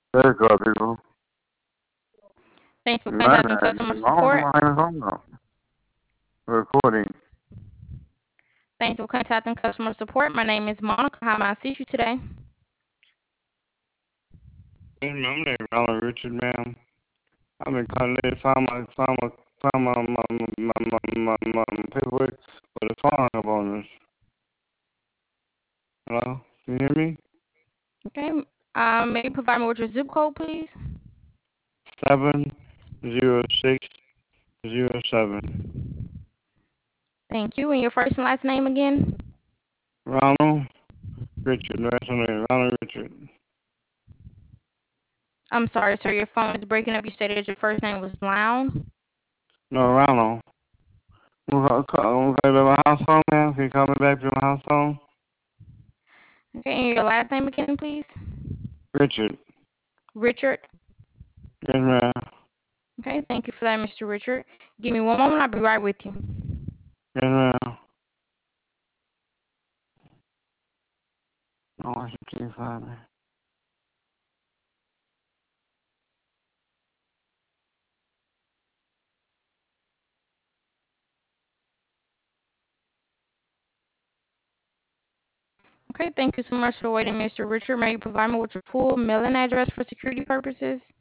There you go, people. Thanks for Man, contacting customer long support. time ago. Recording. Thanks for contacting customer support. My name is Monica. How may I assist you today? My name is Ronald Richard, ma'am. I've been calling to find my paperwork for the farm bonus. Hello? Can you hear me? Okay. May you provide me with your zip code, please? 70607. Thank you. And your first and last name again? Ronald Richard. No, that's my name. Ronald Richard. I'm sorry, sir. Your phone is breaking up. You stated your first name was Lown. No, Ronald. We'll call to my house phone, ma'am. Can you call me back to my house phone? Okay. And your last name again, please? Richard. Richard. Yes, ma'am. Okay. Thank you for that, Mr. Richard. Give me one moment. I'll be right with you. Yes, ma'am. No, I should find me. Okay. Thank you so much for waiting, Mr. Richard. May you provide me with your full mailing address for security purposes?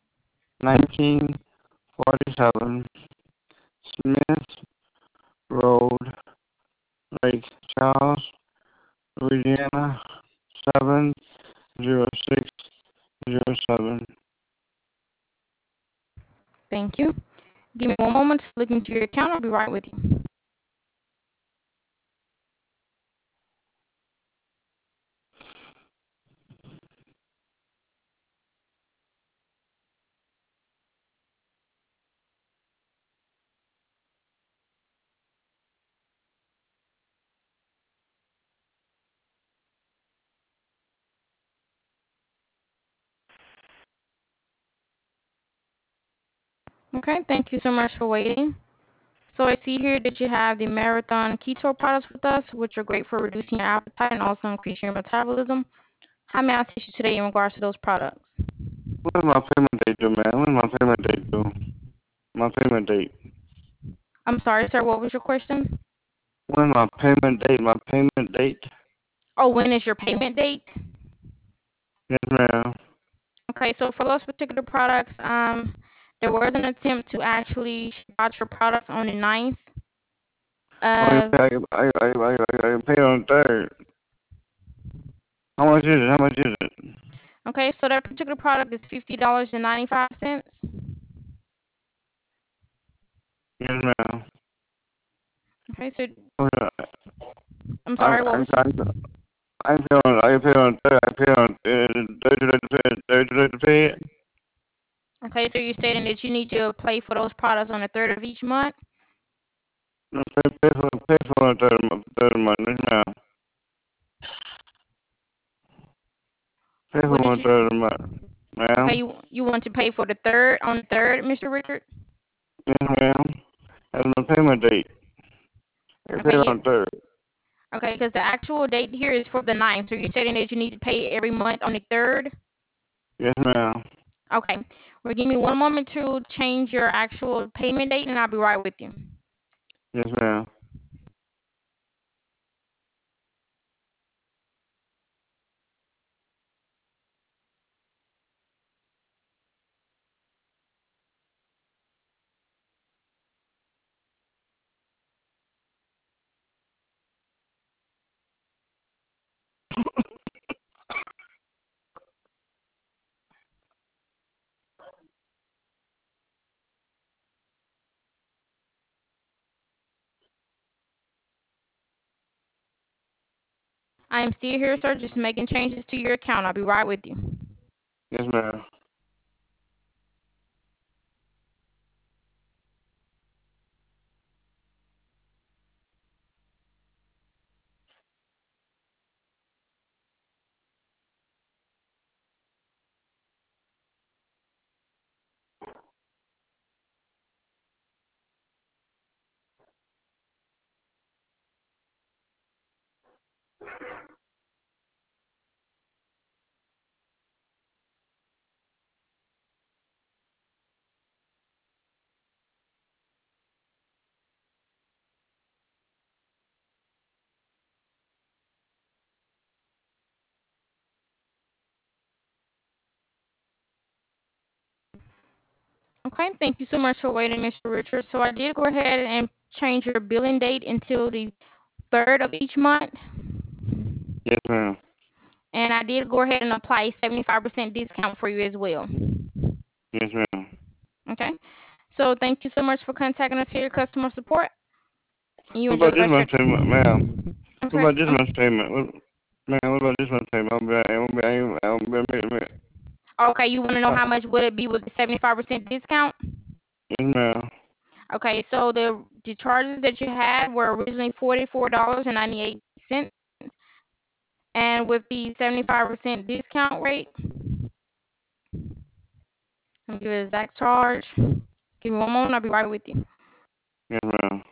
1947 Smith Road, Lake Charles, Louisiana, 70607. Thank you. Give me one moment to look into your account. I'll be right with you. Okay, thank you so much for waiting. So I see here that you have the Marathon Keto products with us, which are great for reducing your appetite and also increasing your metabolism. How may I assist you today in regards to those products? When's my payment date due, man? When's my payment date due? My payment date. I'm sorry, sir. What was your question? When's my payment date? My payment date? Oh, when is your payment date? Yes, ma'am. Okay, so for those particular products, there was an attempt to actually ship out your products on the 9th. Oh, Uh, I pay on the 3rd. How much is it? How much is it? okay, so that particular product is $50.95. Yes, ma'am. Okay, so Okay. I'm I, sorry, what I, was I, I pay on 3rd. I pay on 30 to pay it. okay, so you're stating that you need to pay for those products on the 3rd of each month? No, pay for the third month. Yes, ma'am. Pay for What did my you third month. okay, Ma'am. you want to pay for the 3rd on the 3rd, Mr. Richard? Yes, ma'am. That's my payment date. I pay Okay, on 3rd. okay, because the actual date here is for the 9th, so you're stating that you need to pay every month on the 3rd? Yes, ma'am. Okay, well, give me one moment to change your actual payment date, and I'll be right with you. Yes, ma'am. I am still here, sir, just making changes to your account. I'll be right with you. Yes, ma'am. Okay, thank you so much for waiting, Mr. Richard. So I did go ahead and change your billing date until the 3rd of each month. Yes, ma'am. And I did go ahead and apply a 75% discount for you as well. Yes, ma'am. Okay, so thank you so much for contacting us here, customer support. And you What enjoy about the this rest of month's your payment, ma'am? What Okay. about this month's payment? What about this month's payment? Okay, you want to know how much would it be with the 75% discount? Yes, ma'am. Okay, so the charges that you had were originally $44.98, and with the 75% discount rate, let me give you the exact charge. Give me one moment, I'll be right with you. Yes, ma'am.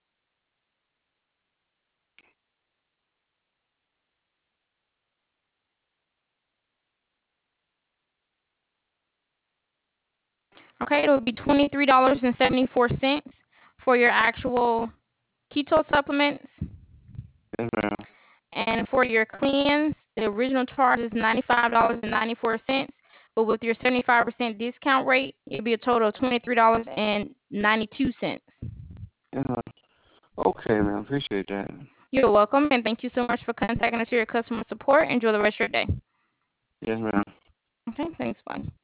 Okay, it'll be $23.74 for your actual keto supplements. Yes, ma'am. And for your cleanse, the original charge is $95.94, but with your 75% discount rate, it'll be a total of $23.92. Yes, ma'am. Okay, ma'am. Appreciate that. You're welcome, and thank you so much for contacting us here at customer support. Enjoy the rest of your day. Yes, ma'am. Okay, thanks. Bye.